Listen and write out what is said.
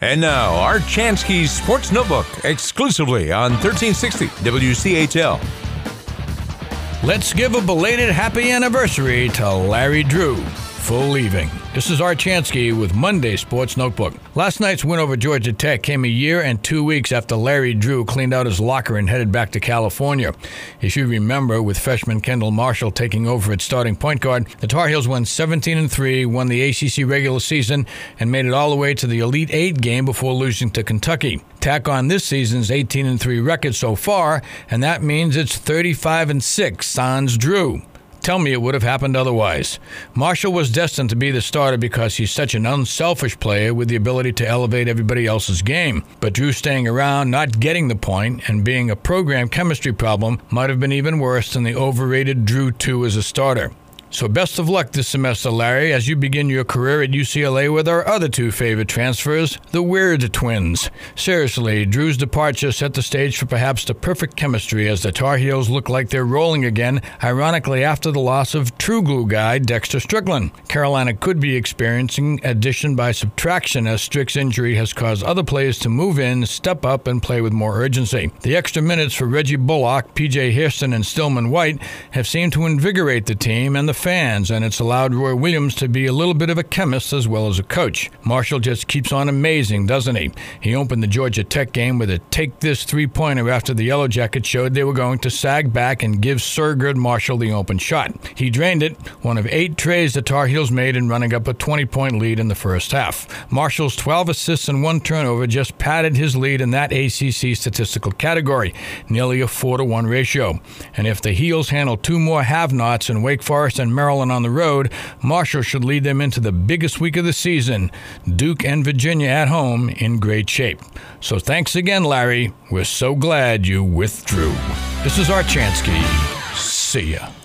And now, Art Chansky's Sports Notebook, exclusively on 1360 WCHL. Let's give a belated happy anniversary to Larry Drew for leaving. This is Art Chansky with Monday Sports Notebook. Last night's win over Georgia Tech came a year and 2 weeks after Larry Drew cleaned out his locker and headed back to California. If you remember, with freshman Kendall Marshall taking over at starting point guard, the Tar Heels won 17-3, won the ACC regular season, and made it all the way to the Elite Eight game before losing to Kentucky. Tack on this season's 18-3 record so far, and that means it's 35-6 sans Drew. Tell me it would have happened otherwise. Marshall was destined to be the starter because he's such an unselfish player with the ability to elevate everybody else's game. But Drew staying around, not getting the point, and being a program chemistry problem might have been even worse than the overrated Drew 2 as a starter. So best of luck this semester, Larry, as you begin your career at UCLA with our other two favorite transfers, the Weird Twins. Seriously, Drew's departure set the stage for perhaps the perfect chemistry as the Tar Heels look like they're rolling again, ironically after the loss of true glue guy Dexter Strickland. Carolina could be experiencing addition by subtraction as Strick's injury has caused other players to move in, step up, and play with more urgency. The extra minutes for Reggie Bullock, P.J. Hairston, and Stillman White have seemed to invigorate the team and the fans, and it's allowed Roy Williams to be a little bit of a chemist as well as a coach. Marshall just keeps on amazing, doesn't he? He opened the Georgia Tech game with a take-this three-pointer after the Yellow Jackets showed they were going to sag back and give Sir Good Marshall the open shot. He drained it, one of 8 trays the Tar Heels made in running up a 20-point lead in the first half. Marshall's 12 assists and 1 turnover just padded his lead in that ACC statistical category, nearly a 4-to-1 ratio. And if the Heels handle 2 more have-nots in Wake Forest and Maryland on the road, Marshall should lead them into the biggest week of the season, Duke and Virginia at home in great shape. So thanks again, Larry. We're so glad you withdrew. This is Art Chansky. See ya.